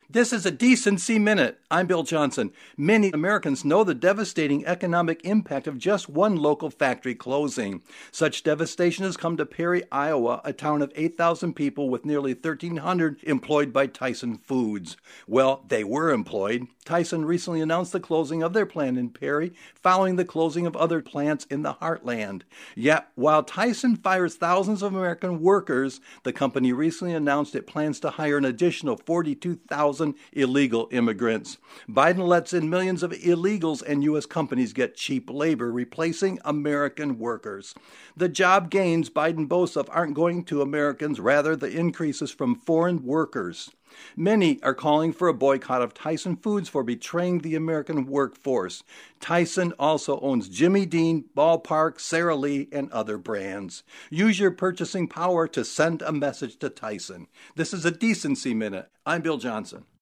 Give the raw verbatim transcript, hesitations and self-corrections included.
This is a Decency Minute. I'm Bill Johnson. Many Americans know the devastating economic impact of just one local factory closing. Such devastation has come to Perry, Iowa, a town of eight thousand people with nearly thirteen hundred employed by Tyson Foods. Well, they were employed. Tyson recently announced the closing of their plant in Perry, following the closing of other plants in the heartland. Yet, while Tyson fires thousands of American workers, the company recently announced it plans to hire an additional forty-two thousand illegal immigrants. Biden lets in millions of illegals, and U S companies get cheap labor, replacing American workers. The job gains Biden boasts of aren't going to Americans, rather the increases from foreign workers. Many are calling for a boycott of Tyson Foods for betraying the American workforce. Tyson also owns Jimmy Dean, Ballpark, Sara Lee, and other brands. Use your purchasing power to send a message to Tyson. This is a Decency Minute. I'm Bill Johnson.